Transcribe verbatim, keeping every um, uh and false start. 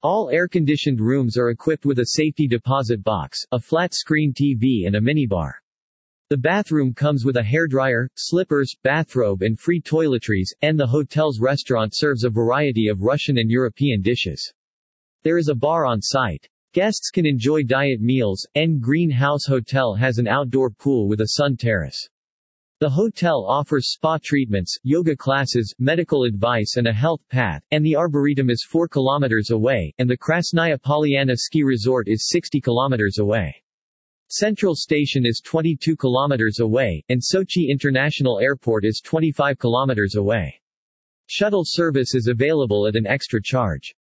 All air-conditioned rooms are equipped with a safety deposit box, a flat-screen T V and a minibar. The bathroom comes with a hairdryer, slippers, bathrobe and free toiletries, and the hotel's restaurant serves a variety of Russian and European dishes. There is a bar on site. Guests can enjoy diet meals, and Green House Hotel has an outdoor pool with a sun terrace. The hotel offers spa treatments, yoga classes, medical advice and a health path, and the Arboretum is four kilometers away, and the Krasnaya Polyana Ski Resort is sixty kilometers away. Central Station is twenty-two kilometers away, and Sochi International Airport is twenty-five kilometers away. Shuttle service is available at an extra charge.